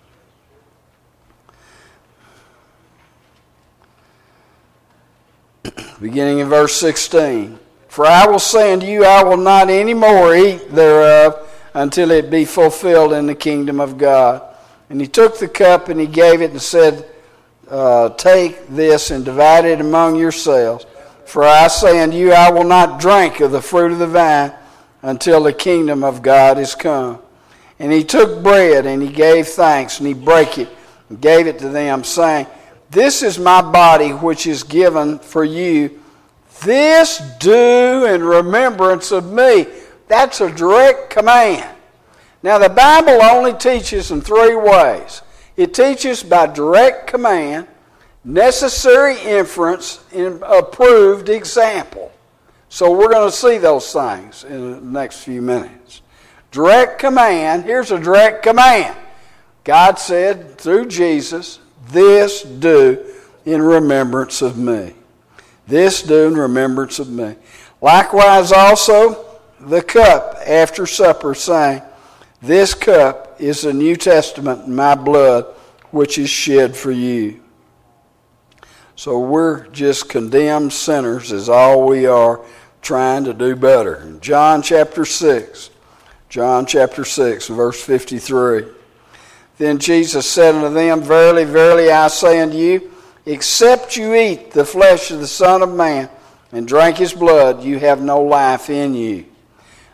Beginning in verse sixteen. For I will say unto you, I will not any more eat thereof until it be fulfilled in the kingdom of God. And he took the cup and he gave it and said, uh, take this and divide it among yourselves. For I say unto you, I will not drink of the fruit of the vine until the kingdom of God is come. And he took bread and he gave thanks and he brake it and gave it to them, saying, this is my body which is given for you. This do in remembrance of me. That's a direct command. Now the Bible only teaches in three ways. It teaches by direct command, necessary inference, and approved example. So we're going to see those things in the next few minutes. Direct command, here's a direct command. God said through Jesus, this do in remembrance of me. This do in remembrance of me. Likewise also the cup after supper, saying, this cup is the New Testament in my blood, which is shed for you. So we're just condemned sinners is all we are, trying to do better. In John chapter six, John chapter six, verse fifty-three. Then Jesus said unto them, verily, verily, I say unto you, except you eat the flesh of the Son of Man and drink his blood, you have no life in you.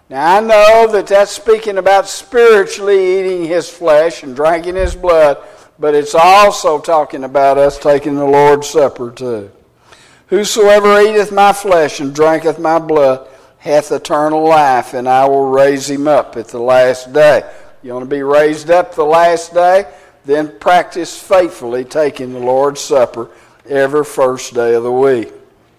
Now, I know that that's speaking about spiritually eating his flesh and drinking his blood, but it's also talking about us taking the Lord's Supper too. Whosoever eateth my flesh and drinketh my blood hath eternal life, and I will raise him up at the last day. You want to be raised up the last day? Then practice faithfully taking the Lord's Supper every first day of the week.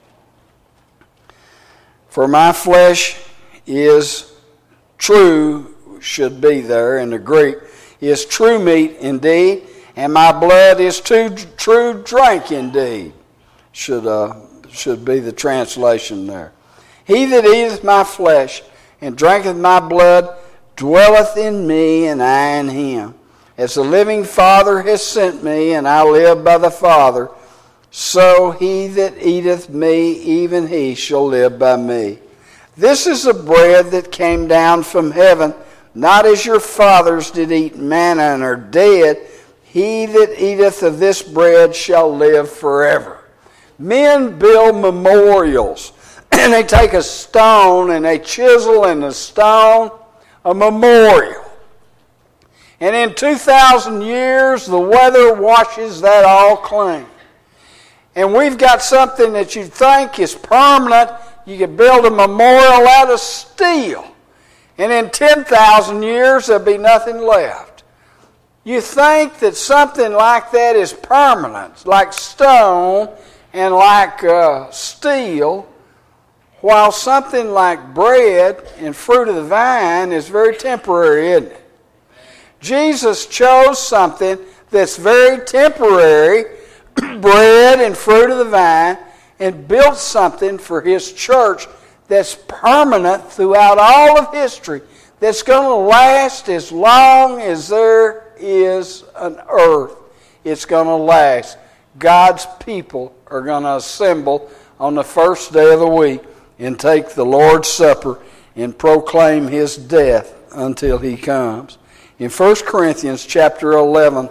For my flesh is true, should be there in the Greek, is true meat indeed, and my blood is true, true drink indeed, should, uh, should be the translation there. He that eateth my flesh and drinketh my blood dwelleth in me, and I in him. As the living Father has sent me, and I live by the Father, so he that eateth me, even he shall live by me. This is the bread that came down from heaven, not as your fathers did eat manna and are dead. He that eateth of this bread shall live forever. Men build memorials, and they take a stone and they chisel in the stone a memorial. And in two thousand years, the weather washes that all clean. And we've got something that you think is permanent. You could build a memorial out of steel. And in ten thousand years, there'll be nothing left. You think that something like that is permanent, like stone and like uh, steel, while something like bread and fruit of the vine is very temporary, isn't it? Jesus chose something that's very temporary, bread and fruit of the vine, and built something for his church that's permanent throughout all of history, that's going to last as long as there is an earth. It's going to last. God's people are going to assemble on the first day of the week and take the Lord's Supper and proclaim his death until he comes. In First Corinthians chapter eleven,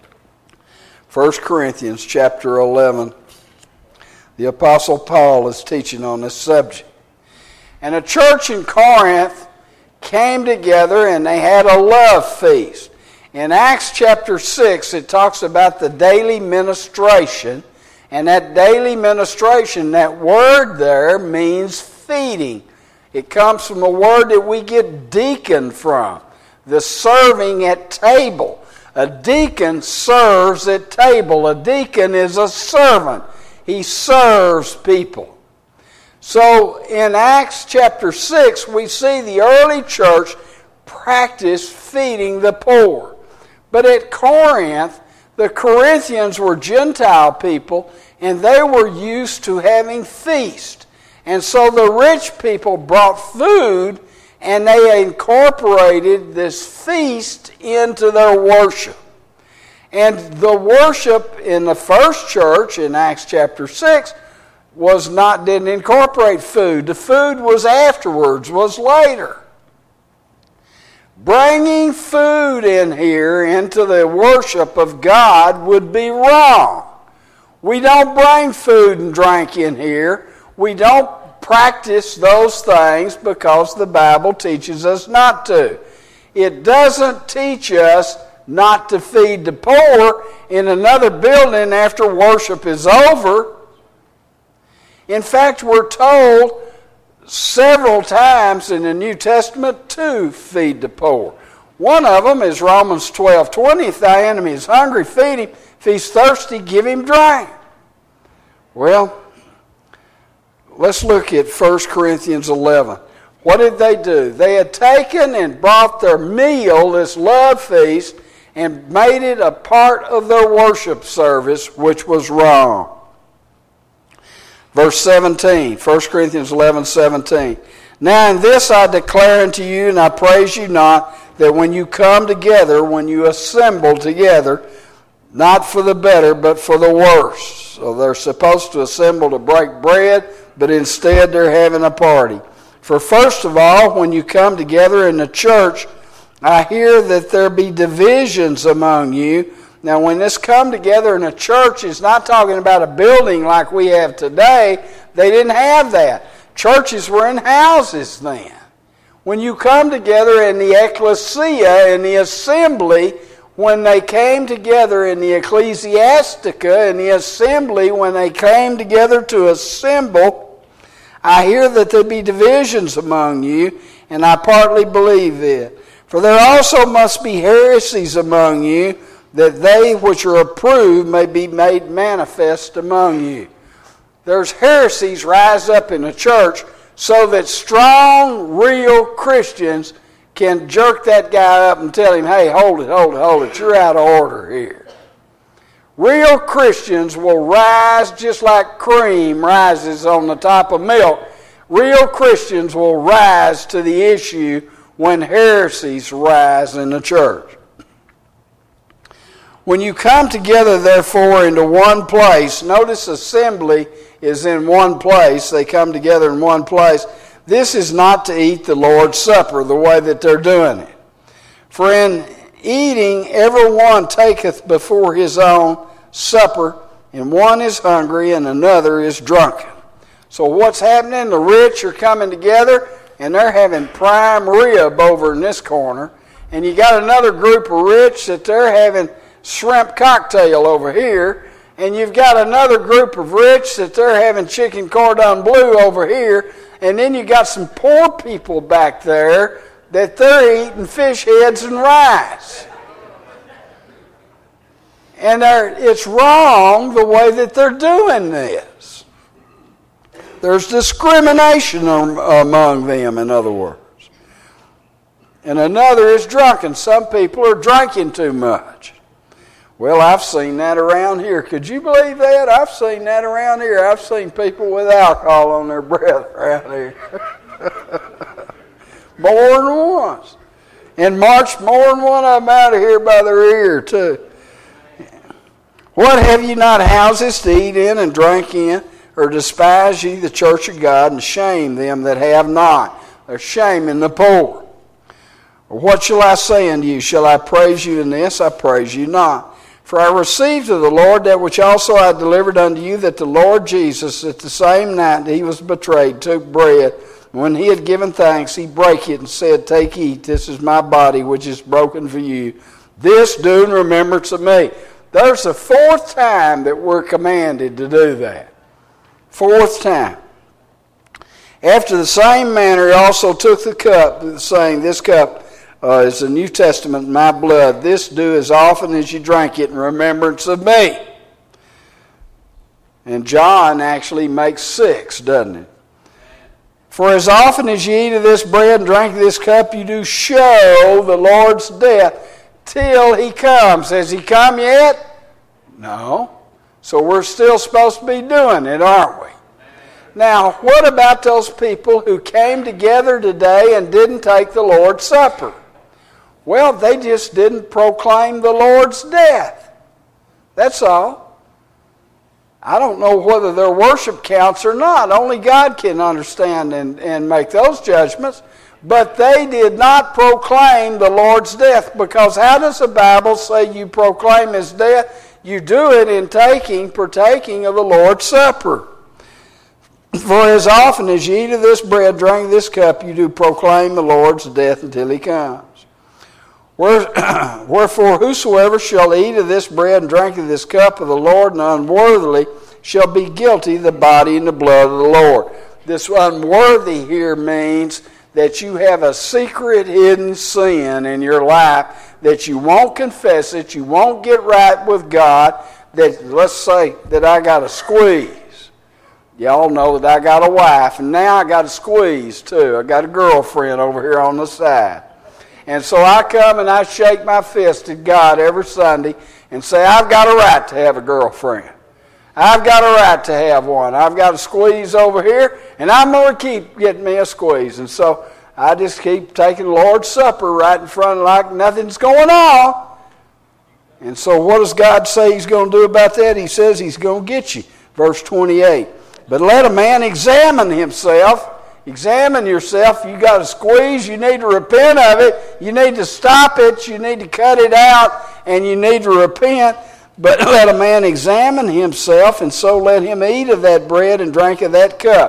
First Corinthians chapter eleven, the Apostle Paul is teaching on this subject. And a church in Corinth came together and they had a love feast. In Acts chapter six, it talks about the daily ministration. And that daily ministration, that word there means feeding. It comes from a word that we get deacon from, the serving at table. A deacon serves at table. A deacon is a servant. He serves people. So in Acts chapter six, we see the early church practice feeding the poor. But at Corinth, the Corinthians were Gentile people, and they were used to having feast. And so the rich people brought food, and they incorporated this feast into their worship. And the worship in the first church, in Acts chapter six, was not, didn't incorporate food. The food was afterwards, was later. Bringing food in here into the worship of God would be wrong. We don't bring food and drink in here. We don't practice those things because the Bible teaches us not to. It doesn't teach us not to feed the poor in another building after worship is over. In fact, we're told several times in the New Testament to feed the poor. One of them is Romans twelve twenty. If thy enemy is hungry, feed him. If he's thirsty, give him drink. Well, let's look at First Corinthians eleven. What did they do? They had taken and brought their meal, this love feast, and made it a part of their worship service, which was wrong. Verse seventeen, First Corinthians eleven seventeen. Now in this I declare unto you, and I praise you not, that when you come together, when you assemble together, not for the better, but for the worse. So they're supposed to assemble to break bread, but instead they're having a party. For first of all, when you come together in the church, I hear that there be divisions among you. Now, when this come together in a church, it's not talking about a building like we have today. They didn't have that. Churches were in houses then. When you come together in the ecclesia, in the assembly, when they came together in the ecclesiastica, in the assembly, when they came together to assemble, I hear that there be divisions among you, and I partly believe it. For there also must be heresies among you, that they which are approved may be made manifest among you. There's heresies rise up in the church so that strong, real Christians can jerk that guy up and tell him, hey, hold it, hold it, hold it, you're out of order here. Real Christians will rise just like cream rises on the top of milk. Real Christians will rise to the issue when heresies rise in the church. When you come together, therefore, into one place, notice assembly is in one place. They come together in one place. This is not to eat the Lord's Supper the way that they're doing it. For in eating, every one taketh before his own supper, and one is hungry and another is drunken. So what's happening? The rich are coming together, and they're having prime rib over in this corner. And you got another group of rich that they're having shrimp cocktail over here, and you've got another group of rich that they're having chicken cordon bleu over here, and then you got some poor people back there that they're eating fish heads and rice. And it's wrong the way that they're doing this. There's discrimination among them, in other words. And another is drunken. Some people are drinking too much. Well, I've seen that around here. Could you believe that? I've seen that around here. I've seen people with alcohol on their breath around here. More than once. And marched more than one of them out of here by their ear, too. What have ye not houses to eat in and drink in? Or despise ye the church of God and shame them that have not? They're shaming the poor. Or what shall I say unto you? Shall I praise you in this? I praise you not. For I received of the Lord that which also I delivered unto you, that the Lord Jesus, at the same night that he was betrayed, took bread. When he had given thanks, he brake it and said, Take, eat, this is my body, which is broken for you. This do in remembrance of me. There's the fourth time that we're commanded to do that. Fourth time. After the same manner, he also took the cup, saying, This cup Uh, it's the New Testament, my blood. This do as often as you drink it in remembrance of me. And John actually makes six, doesn't it? For as often as you eat of this bread and drink of this cup, you do show the Lord's death till he comes. Has he come yet? No. So we're still supposed to be doing it, aren't we? Now, what about those people who came together today and didn't take the Lord's Supper? Well, they just didn't proclaim the Lord's death. That's all. I don't know whether their worship counts or not. Only God can understand and, and make those judgments. But they did not proclaim the Lord's death, because how does the Bible say you proclaim his death? You do it in taking, partaking of the Lord's Supper. For as often as you eat of this bread, drink this cup, you do proclaim the Lord's death until he comes. Wherefore whosoever shall eat of this bread and drink of this cup of the Lord and unworthily shall be guilty of the body and the blood of the Lord. This unworthy here means that you have a secret hidden sin in your life, that you won't confess it, you won't get right with God, that let's say that I got a squeeze. Y'all know that I got a wife, and now I got a squeeze too. I got a girlfriend over here on the side. And so I come and I shake my fist at God every Sunday and say, I've got a right to have a girlfriend. I've got a right to have one. I've got a squeeze over here, and I'm going to keep getting me a squeeze. And so I just keep taking the Lord's Supper right in front like nothing's going on. And so what does God say he's going to do about that? He says he's going to get you. Verse twenty-eight. But let a man examine himself. Examine yourself. You got a squeeze. You need to repent of it. You need to stop it. You need to cut it out. And you need to repent. But let a man examine himself, and so let him eat of that bread and drink of that cup.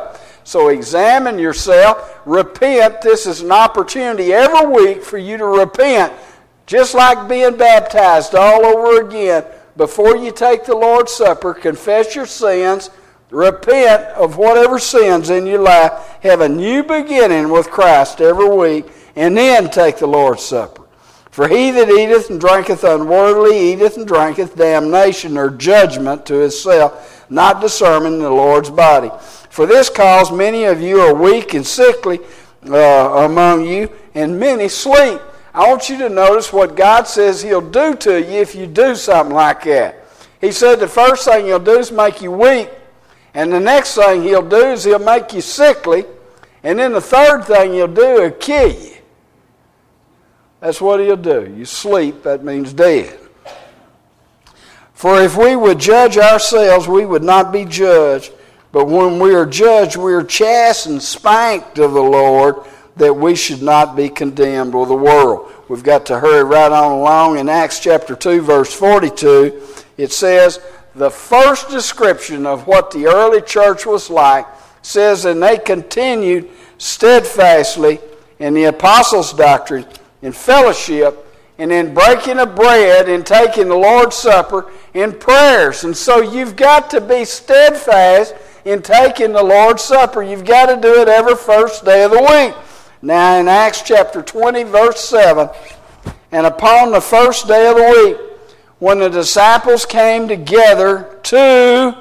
So examine yourself, repent. This is an opportunity every week for you to repent, just like being baptized all over again. Before you take the Lord's Supper, confess your sins, repent of whatever sins in your life, have a new beginning with Christ every week, and then take the Lord's Supper. For he that eateth and drinketh unworthily eateth and drinketh damnation or judgment to himself, not discerning the Lord's body. For this cause many of you are weak and sickly uh, among you, and many sleep. I want you to notice what God says he'll do to you if you do something like that. He said the first thing he'll do is make you weak, and the next thing he'll do is he'll make you sickly, and then the third thing he'll do is kill you. That's what he'll do. You sleep, that means dead. For if we would judge ourselves, we would not be judged. But when we are judged, we are chastened, spanked of the Lord, that we should not be condemned with the world. We've got to hurry right on along. In Acts chapter two, verse forty-two, it says, the first description of what the early church was like says, and they continued steadfastly in the apostles' doctrine, in fellowship, and in breaking of bread, and taking the Lord's Supper, in prayers. And so you've got to be steadfast in taking the Lord's Supper. You've got to do it every first day of the week. Now in Acts chapter twenty, verse seven, and upon the first day of the week, when the disciples came together to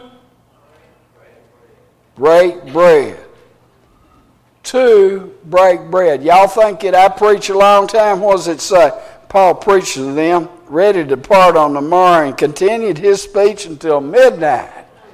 break bread. To break bread. Y'all think that I preach a long time? What does it say? Paul preached to them, ready to depart on the morrow, and continued his speech until midnight.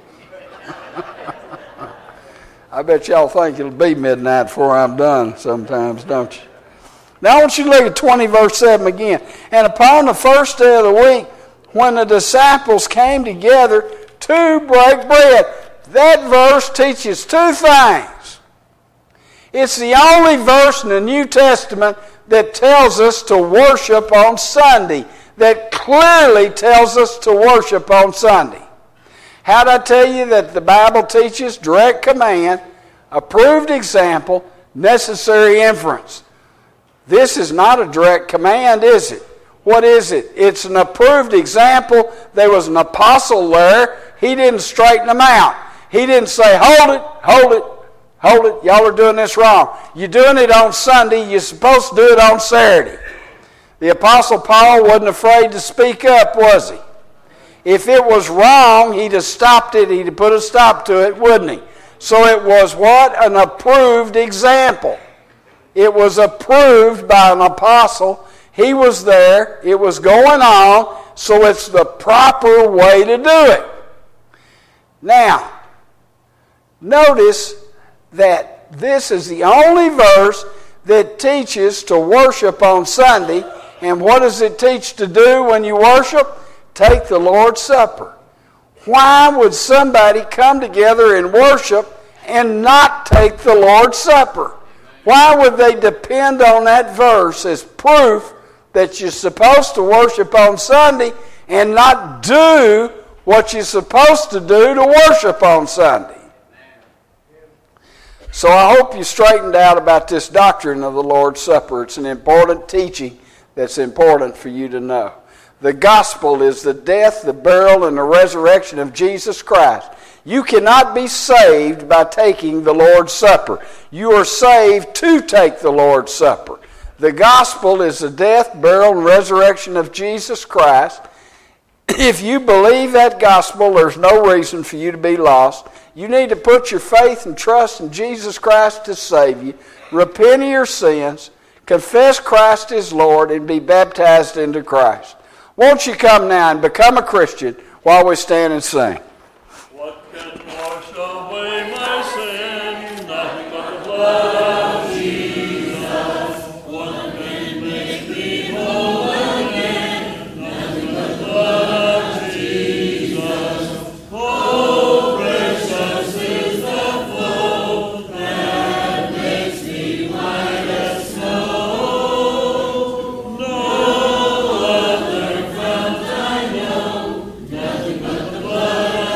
I bet y'all think it'll be midnight before I'm done sometimes, don't you? Now I want you to look at twenty verse seven again. And upon the first day of the week, when the disciples came together to break bread. That verse teaches two things. It's the only verse in the New Testament that tells us to worship on Sunday, that clearly tells us to worship on Sunday. How'd I tell you that the Bible teaches direct command, approved example, necessary inference? This is not a direct command, is it? What is it? It's an approved example. There was an apostle there. He didn't straighten them out. He didn't say, hold it, hold it, hold it. Y'all are doing this wrong. You're doing it on Sunday. You're supposed to do it on Saturday. The apostle Paul wasn't afraid to speak up, was he? If it was wrong, he'd have stopped it. He'd have put a stop to it, wouldn't he? So it was what? An approved example. It was approved by an apostle. He was there. It was going on. So it's the proper way to do it. Now, notice that this is the only verse that teaches to worship on Sunday. And what does it teach to do when you worship? Take the Lord's Supper. Why would somebody come together and worship and not take the Lord's Supper? Why would they depend on that verse as proof that you're supposed to worship on Sunday and not do what you're supposed to do to worship on Sunday? So I hope you straightened out about this doctrine of the Lord's Supper. It's an important teaching that's important for you to know. The gospel is the death, the burial, and the resurrection of Jesus Christ. You cannot be saved by taking the Lord's Supper. You are saved to take the Lord's Supper. The gospel is the death, burial, and resurrection of Jesus Christ. If you believe that gospel, there's no reason for you to be lost. You need to put your faith and trust in Jesus Christ to save you. Repent of your sins, confess Christ as Lord, and be baptized into Christ. Won't you come now and become a Christian while we stand and sing? What can wash away my sin? Nothing but the blood of Jesus. What can make me whole again? Nothing but the blood of Jesus. Oh, precious is the flow that makes me white as snow. No other fount I know, nothing but the blood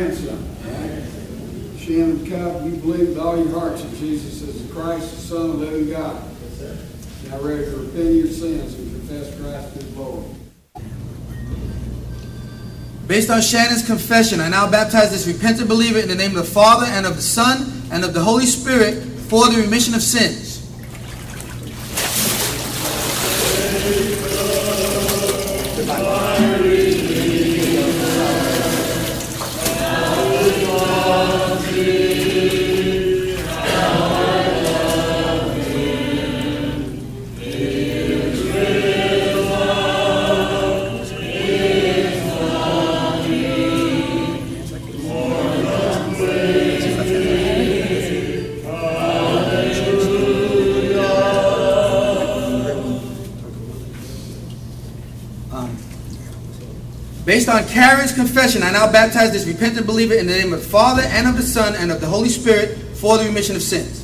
grandson. Shannon Cobb, you believe with all your hearts that Jesus is the Christ, the Son of the living God. Now ready to repent of your sins and confess Christ as Lord. Based on Shannon's confession, I now baptize this repentant believer in the name of the Father and of the Son and of the Holy Spirit for the remission of sins. Based on Karen's confession, I now baptize this repentant believer in the name of the Father and of the Son and of the Holy Spirit for the remission of sins.